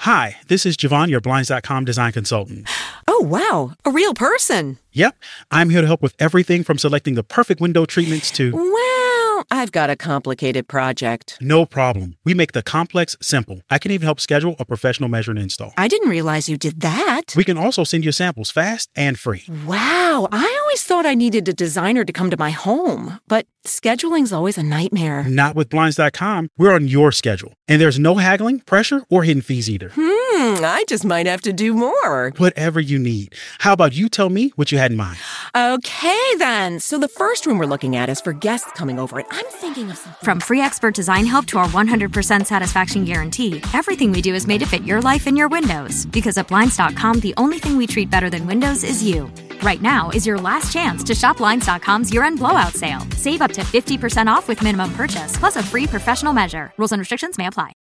Hi, this is Javon, your Blinds.com design consultant. Oh, wow. A real person. Yep, I'm here to help with everything from selecting the perfect window treatments to... Well, I've got a complicated project. No problem. We make the complex simple. I can even help schedule a professional measure and install. I didn't realize you did that. We can also send you samples fast and free. Wow, I always thought I needed a designer to come to my home, but scheduling's always a nightmare. Not with Blinds.com. We're on your schedule. And there's no haggling, pressure, or hidden fees either. I just might have to do more. Whatever you need. How about you tell me what you had in mind? Okay, then. So the first room we're looking at is for guests coming over, and I'm thinking of something. From free expert design help to our 100% satisfaction guarantee, everything we do is made to fit your life and your windows. Because at Blinds.com, the only thing we treat better than windows is you. Right now is your last chance to shop Blinds.com's year-end blowout sale. Save up to 50% off with minimum purchase, plus a free professional measure. Rules and restrictions may apply.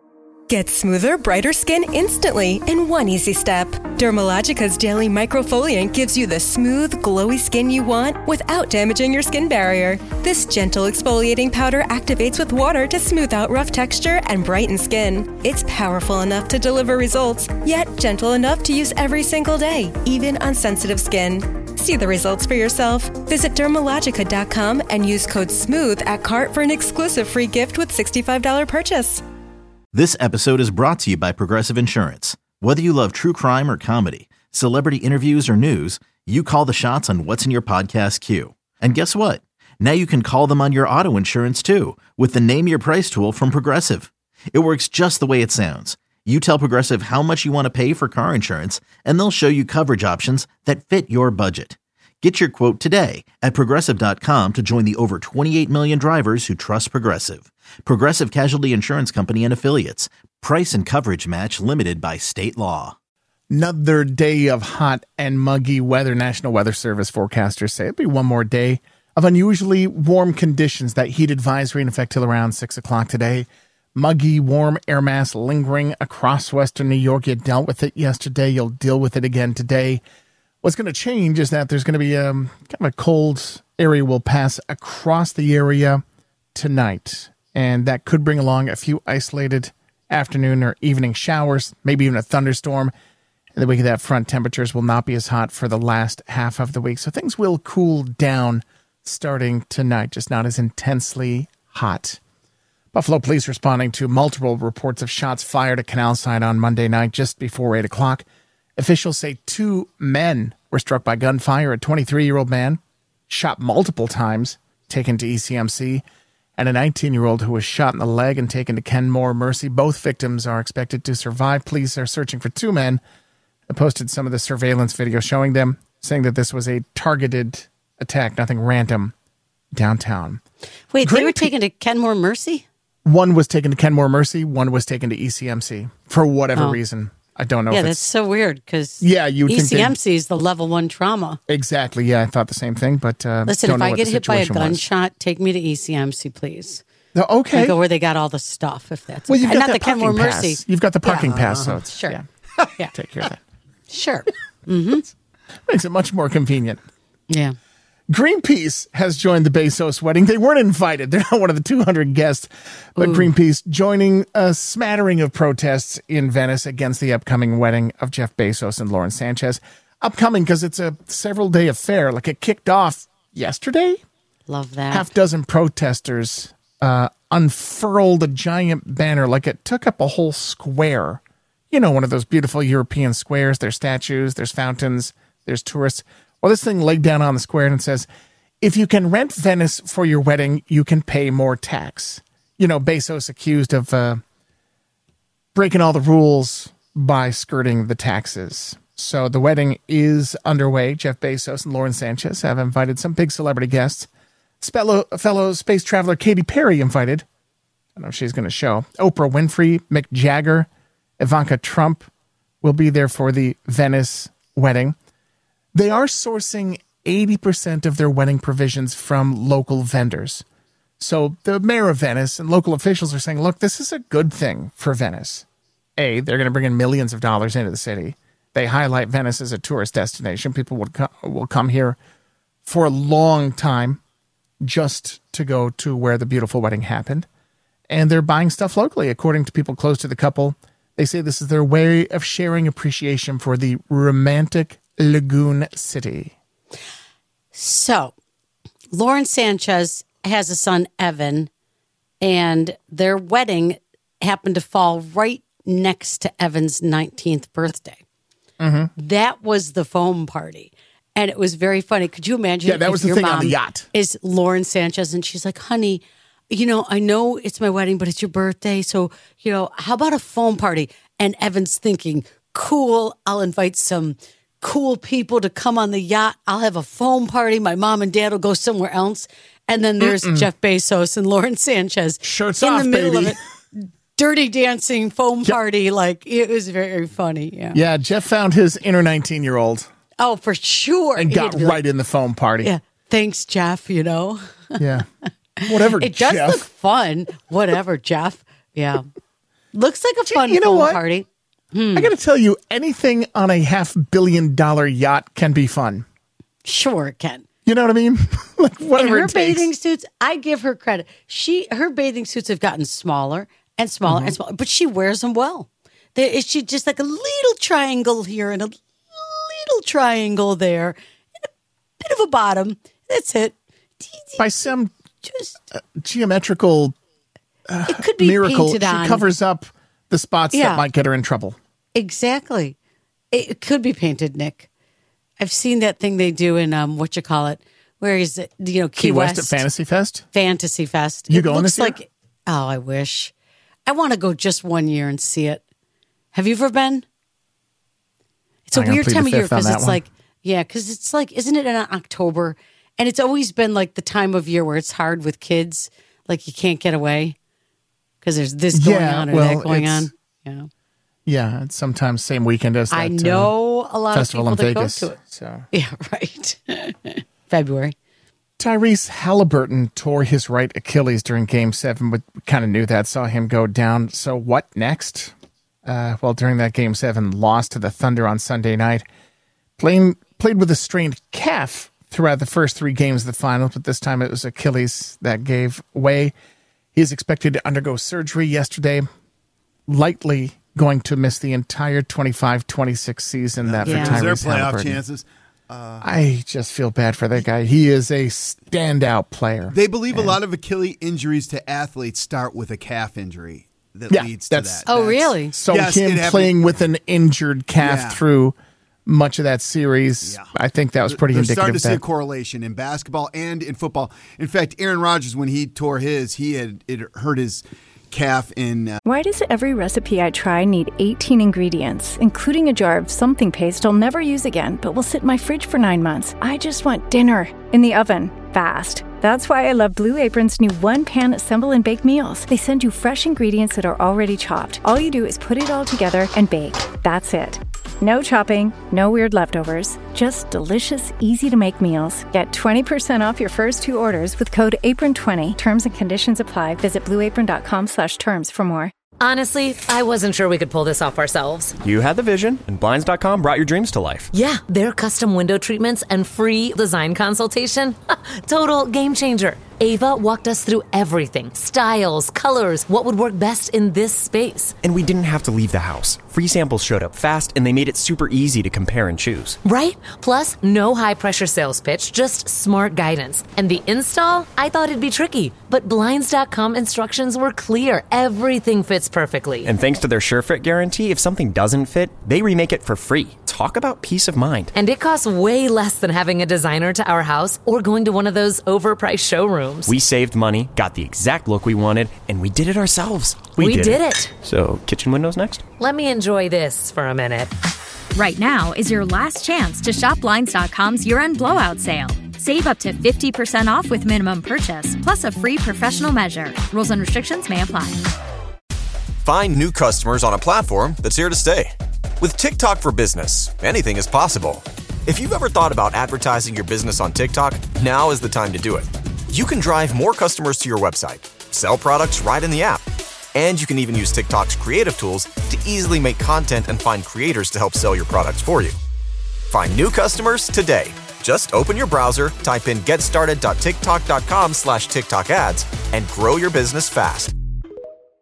Get smoother, brighter skin instantly in one easy step. Dermalogica's daily microfoliant gives you the smooth, glowy skin you want without damaging your skin barrier. This gentle exfoliating powder activates with water to smooth out rough texture and brighten skin. It's powerful enough to deliver results, yet gentle enough to use every single day, even on sensitive skin. See the results for yourself. Visit Dermalogica.com and use code SMOOTH at cart for an exclusive free gift with $65 purchase. This episode is brought to you by Progressive Insurance. Whether you love true crime or comedy, celebrity interviews or news, you call the shots on what's in your podcast queue. And guess what? Now you can call them on your auto insurance too with the Name Your Price tool from Progressive. It works just the way it sounds. You tell Progressive how much you want to pay for car insurance, and they'll show you coverage options that fit your budget. Get your quote today at Progressive.com to join the over 28 million drivers who trust Progressive. Progressive Casualty Insurance Company and Affiliates. Price and coverage match limited by state law. Another day of hot and muggy weather. National Weather Service forecasters say it'll be one more day of unusually warm conditions. That heat advisory in effect till around 6 o'clock today. Muggy, warm air mass lingering across western New York. You dealt with it yesterday. You'll deal with it again today. What's going to change is that there's going to be kind of a cold area will pass across the area tonight. And that could bring along a few isolated afternoon or evening showers, maybe even a thunderstorm. And the week of that front, temperatures will not be as hot for the last half of the week. So things will cool down starting tonight, just not as intensely hot. Buffalo police responding to multiple reports of shots fired at Canal Side on Monday night just before 8 o'clock. Officials say 2 men were struck by gunfire. A 23-year-old man shot multiple times, taken to ECMC, and a 19-year-old who was shot in the leg and taken to Kenmore Mercy. Both victims are expected to survive. Police are searching for 2 men. They posted some of the surveillance video showing them, saying that this was a targeted attack, nothing random, downtown. Wait, they were taken to Kenmore Mercy? One was taken to Kenmore Mercy. One was taken to ECMC for whatever reason. I don't know. Yeah, that's so weird because ECMC is the level 1 trauma. Exactly. Yeah, I thought the same thing. But listen, if I get hit by a gunshot, take me to ECMC, please. Okay. I go where they got all the stuff. If that's well, you've got not that the Kenmore pass. Mercy. You've got the parking pass, so it's, sure. Yeah. Take care of that. Sure. Mm-hmm. Makes it much more convenient. Yeah. Greenpeace has joined the Bezos wedding. They weren't invited. They're not one of the 200 guests. But Greenpeace joining a smattering of protests in Venice against the upcoming wedding of Jeff Bezos and Lauren Sanchez. Upcoming because it's a several-day affair. Like it kicked off yesterday. Love that. Half dozen protesters unfurled a giant banner. Like it took up a whole square. You know, one of those beautiful European squares. There's statues, there's fountains, there's tourists. Well, this thing laid down on the square and it says, if you can rent Venice for your wedding, you can pay more tax. You know, Bezos accused of breaking all the rules by skirting the taxes. So the wedding is underway. Jeff Bezos and Lauren Sanchez have invited some big celebrity guests. Fellow space traveler Katy Perry invited. I don't know if she's going to show. Oprah Winfrey, Mick Jagger, Ivanka Trump will be there for the Venice wedding. They are sourcing 80% of their wedding provisions from local vendors. So the mayor of Venice and local officials are saying, look, this is a good thing for Venice. They're going to bring in millions of dollars into the city. They highlight Venice as a tourist destination. People will come here for a long time just to go to where the beautiful wedding happened. And they're buying stuff locally. According to people close to the couple, They say this is their way of sharing appreciation for the romantic Lagoon City. So, Lauren Sanchez has a son, Evan, and their wedding happened to fall right next to Evan's 19th birthday. Mm-hmm. That was the foam party. And it was very funny. Could you imagine? Yeah, that was the thing on the yacht. Is Lauren Sanchez, and she's like, honey, I know it's my wedding, but it's your birthday. So, how about a foam party? And Evan's thinking, cool, I'll invite some cool people to come on the yacht. I'll have a foam party. My mom and dad will go somewhere else. And then there's Jeff Bezos and Lauren Sanchez. Shirts in off, the middle baby. of it. Dirty dancing foam party. Like, it was very funny. Yeah. Yeah, Jeff found his inner 19-year-old. Oh, for sure. And got right in the foam party. Yeah. Thanks, Jeff, Yeah. Whatever, It Jeff. does look fun. Whatever, Jeff. Yeah. Looks like a fun foam party. I got to tell you, anything on a $500 million yacht can be fun. Sure, it can. You know what I mean? Like whatever and her it takes. bathing suits, I give her credit. Her bathing suits have gotten smaller and smaller and smaller, but she wears them well. She's just like a little triangle here and a little triangle there, and a bit of a bottom. That's it. By some geometrical it could be miracle, painted on. She covers up the spots that might get her in trouble. Exactly. It could be painted, Nick. I've seen that thing they do in where is it? Key West at Fantasy Fest. Fantasy Fest. You going this year? Oh, I wish. I want to go just 1 year and see it. Have you ever been? It's a weird time of year because it's because it's isn't it in October? And it's always been like the time of year where it's hard with kids, like you can't get away because there's this going on or that going on. Yeah. Yeah, it's sometimes same weekend as that, I know a lot festival of people in that Vegas. go to it. So. Yeah, right. February. Tyrese Halliburton tore his right Achilles during Game 7. We kind of knew that, saw him go down. So what next? During that Game 7 loss to the Thunder on Sunday night, played with a strained calf throughout the first 3 games of the finals, but this time it was Achilles that gave way. He is expected to undergo surgery yesterday, likely going to miss the entire 25-26 season. That for Tyrese Is there playoff Halliburton. chances? I just feel bad for that guy. He is a standout player. They believe a lot of Achilles injuries to athletes start with a calf injury that leads to that. Oh, really? So him playing with an injured calf through much of that series, I think that was pretty indicative. They're starting to see a correlation in basketball and in football. In fact, Aaron Rodgers, when he tore his, it hurt his calf in... Why does every recipe I try need 18 ingredients, including a jar of something paste I'll never use again, but will sit in my fridge for 9 months? I just want dinner in the oven, fast. That's why I love Blue Apron's new one-pan assemble and bake meals. They send you fresh ingredients that are already chopped. All you do is put it all together and bake. That's it. No chopping, no weird leftovers, just delicious, easy-to-make meals. Get 20% off your first 2 orders with code APRON20. Terms and conditions apply. Visit blueapron.com/terms for more. Honestly, I wasn't sure we could pull this off ourselves. You had the vision, and Blinds.com brought your dreams to life. Yeah, their custom window treatments and free design consultation. Total game changer. Ava walked us through everything. Styles, colors, what would work best in this space. And we didn't have to leave the house. Free samples showed up fast, and they made it super easy to compare and choose. Right? Plus, no high-pressure sales pitch, just smart guidance. And the install? I thought it'd be tricky. But Blinds.com instructions were clear. Everything fits perfectly. And thanks to their SureFit guarantee, if something doesn't fit, they remake it for free. Talk about peace of mind. And it costs way less than having a designer to our house or going to one of those overpriced showrooms. We saved money, got the exact look we wanted, and we did it ourselves. We did it. So, kitchen windows next? Let me enjoy this for a minute. Right now is your last chance to shop Blinds.com's year-end blowout sale. Save up to 50% off with minimum purchase, plus a free professional measure. Rules and restrictions may apply. Find new customers on a platform that's here to stay. With TikTok for Business, anything is possible. If you've ever thought about advertising your business on TikTok, now is the time to do it. You can drive more customers to your website, sell products right in the app, and you can even use TikTok's creative tools to easily make content and find creators to help sell your products for you. Find new customers today. Just open your browser, type in getstarted.tiktok.com/TikTok ads, and grow your business fast.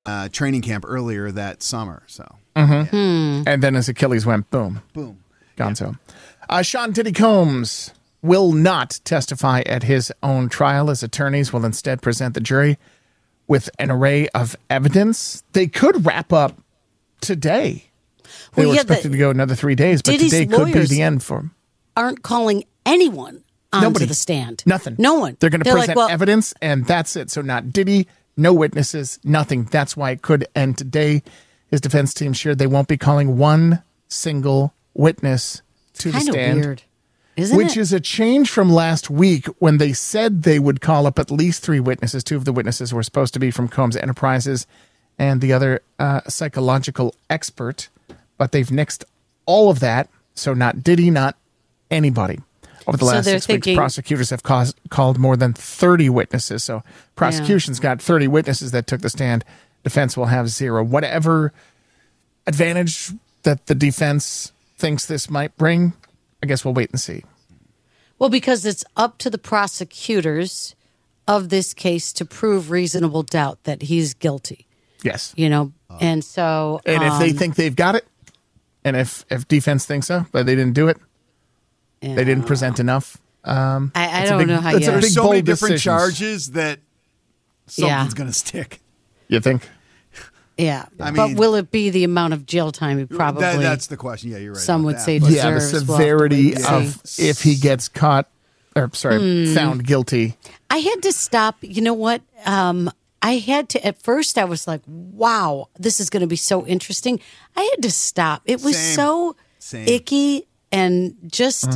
training camp earlier that summer. So, And then his Achilles went boom. Gonzo. Sean Diddy Combs will not testify at his own trial. His attorneys will instead present the jury with an array of evidence. They could wrap up today. They were expected to go another 3 days, but Diddy's today could be the end for him. Aren't calling anyone onto the stand. Nothing. No one. They're going to present evidence, and that's it. So not Diddy, no witnesses, nothing. That's why it could end today. His defense team shared they won't be calling one single witness to the stand. Kind of weird, isn't it? Which is a change from last week when they said they would call up at least 3 witnesses. 2 of the witnesses were supposed to be from Combs Enterprises and the other psychological expert. But they've nixed all of that. So not Diddy, not anybody. Over the last 6 weeks, prosecutors have called more than 30 witnesses. So prosecution's got 30 witnesses that took the stand. Defense will have 0. Whatever advantage that the defense thinks this might bring, I guess we'll wait and see. Well, because it's up to the prosecutors of this case to prove reasonable doubt that he's guilty. Yes. And so... And if they think they've got it, and if defense thinks so, but they didn't do it, they didn't present enough. I don't know how you... There's so many different charges that something's going to stick. You think? Yeah. But will it be the amount of jail time he probably... That's the question. Yeah, you're right. Some would say deserves. Yeah, the severity of if he gets caught, found guilty. I had to stop. You know what? I had to, at first I was like, wow, this is going to be so interesting. I had to stop. It was so icky and just,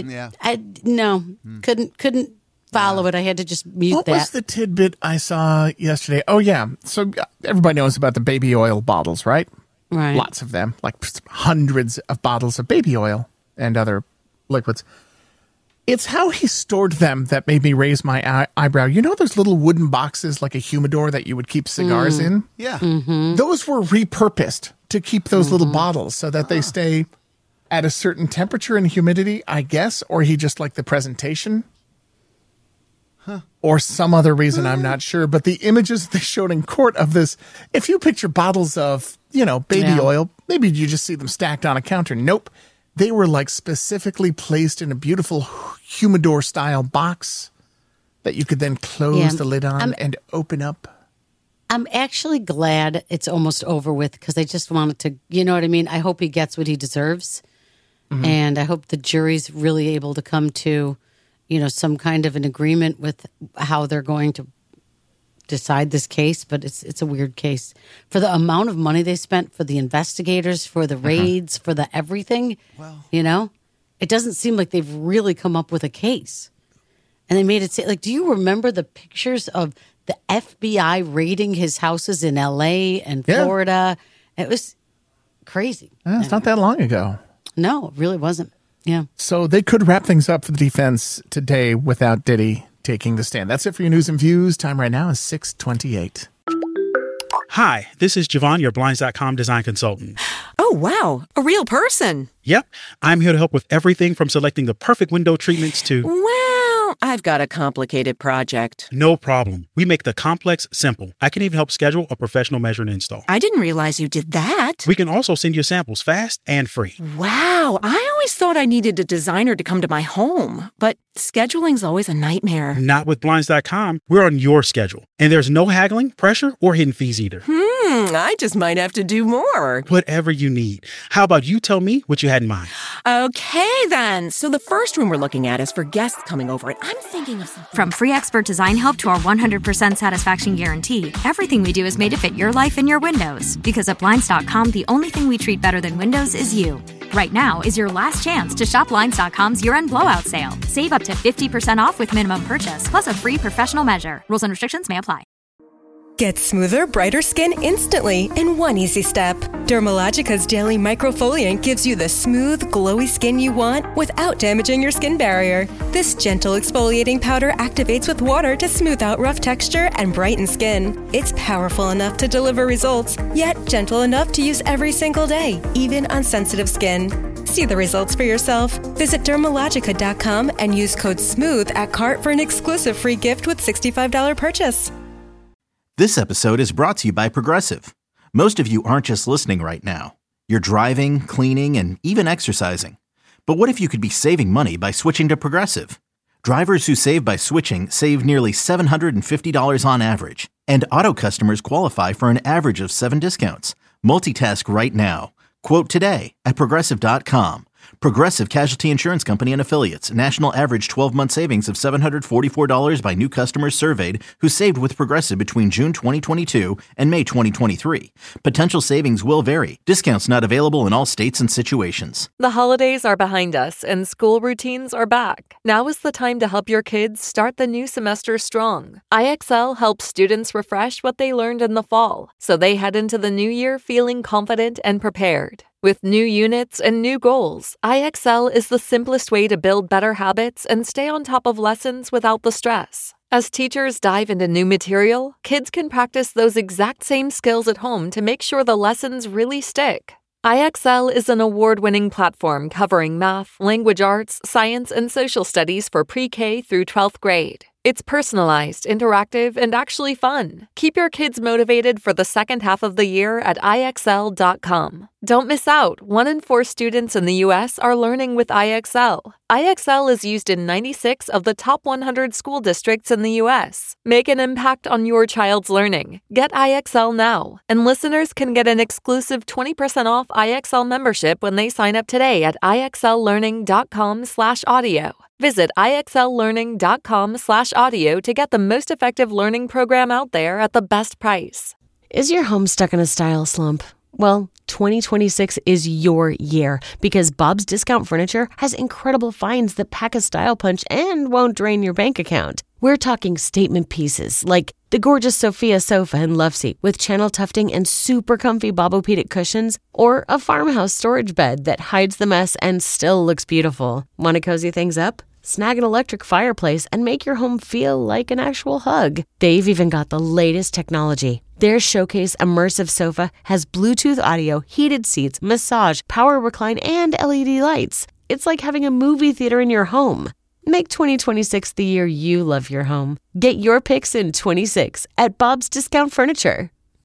couldn't follow it. I had to just mute What was the tidbit I saw yesterday? Oh, yeah. So everybody knows about the baby oil bottles, right? Right. Lots of them, like hundreds of bottles of baby oil and other liquids. It's how he stored them that made me raise my eyebrow. You know those little wooden boxes like a humidor that you would keep cigars in? Yeah. Those were repurposed to keep those little bottles so that they stay at a certain temperature and humidity, I guess, or he just liked the presentation. Or some other reason, I'm not sure. But the images they showed in court of this, if you picture bottles of, baby oil, maybe you just see them stacked on a counter. Nope. They were like specifically placed in a beautiful humidor style box that you could then close the lid on and open up. I'm actually glad it's almost over with because I just wanted to, you know what I mean? I hope he gets what he deserves. And I hope the jury's really able to come to, some kind of an agreement with how they're going to decide this case. But it's a weird case. For the amount of money they spent, for the investigators, for the raids, for the everything, it doesn't seem like they've really come up with a case. And they made it say, do you remember the pictures of the FBI raiding his houses in L.A. and Florida? It was crazy. It's not that long ago. No, it really wasn't. Yeah. So they could wrap things up for the defense today without Diddy taking the stand. That's it for your news and views. Time right now is 6:28. Hi, this is Javon, your Blinds.com design consultant. Oh, wow. A real person. Yep. I'm here to help with everything from selecting the perfect window treatments to... Well, I've got a complicated project. No problem. We make the complex simple. I can even help schedule a professional measure and install. I didn't realize you did that. We can also send you samples fast and free. Wow. I always thought I needed a designer to come to my home, but scheduling's always a nightmare. Not with Blinds.com. We're on your schedule. And there's no haggling, pressure, or hidden fees either. I just might have to do more. Whatever you need. How about you tell me what you had in mind? Okay, then. So the first room we're looking at is for guests coming over, and I'm thinking of something. From free expert design help to our 100% satisfaction guarantee, everything we do is made to fit your life and your windows. Because at Blinds.com, the only thing we treat better than windows is you. Right now is your last chance to shop Blinds.com's year-end blowout sale. Save up to 50% off with minimum purchase, plus a free professional measure. Rules and restrictions may apply. Get smoother, brighter skin instantly in one easy step. Dermalogica's Daily Microfoliant gives you the smooth, glowy skin you want without damaging your skin barrier. This gentle exfoliating powder activates with water to smooth out rough texture and brighten skin. It's powerful enough to deliver results, yet gentle enough to use every single day, even on sensitive skin. See the results for yourself. Visit Dermalogica.com and use code SMOOTH at cart for an exclusive free gift with $65 purchase. This episode is brought to you by Progressive. Most of you aren't just listening right now. You're driving, cleaning, and even exercising. But what if you could be saving money by switching to Progressive? Drivers who save by switching save nearly $750 on average. And auto customers qualify for an average of 7 discounts. Multitask right now. Quote today at Progressive.com. Progressive Casualty Insurance Company and Affiliates. National average 12-month savings of $744 by new customers surveyed who saved with Progressive between June 2022 and May 2023. Potential savings will vary. Discounts not available in all states and situations. The holidays are behind us and school routines are back. Now is the time to help your kids start the new semester strong. IXL helps students refresh what they learned in the fall, so they head into the new year feeling confident and prepared. With new units and new goals, IXL is the simplest way to build better habits and stay on top of lessons without the stress. As teachers dive into new material, kids can practice those exact same skills at home to make sure the lessons really stick. IXL is an award-winning platform covering math, language arts, science, and social studies for pre-K through 12th grade. It's personalized, interactive, and actually fun. Keep your kids motivated for the second half of the year at IXL.com. Don't miss out. 1 in 4 students in the U.S. are learning with IXL. IXL is used in 96 of the top 100 school districts in the U.S. Make an impact on your child's learning. Get IXL now. And listeners can get an exclusive 20% off IXL membership when they sign up today at IXLlearning.com/audio. Visit IXLlearning.com/audio to get the most effective learning program out there at the best price. Is your home stuck in a style slump? Well, 2026 is your year because Bob's Discount Furniture has incredible finds that pack a style punch and won't drain your bank account. We're talking statement pieces like the gorgeous Sophia sofa and loveseat with channel tufting and super comfy Bobopedic cushions, or a farmhouse storage bed that hides the mess and still looks beautiful. Want to cozy things up? Snag an electric fireplace and make your home feel like an actual hug. They've even got the latest technology. Their Showcase Immersive Sofa has Bluetooth audio, heated seats, massage, power recline, and LED lights. It's like having a movie theater in your home. Make 2026 the year you love your home. Get your picks in 26 at Bob's Discount Furniture.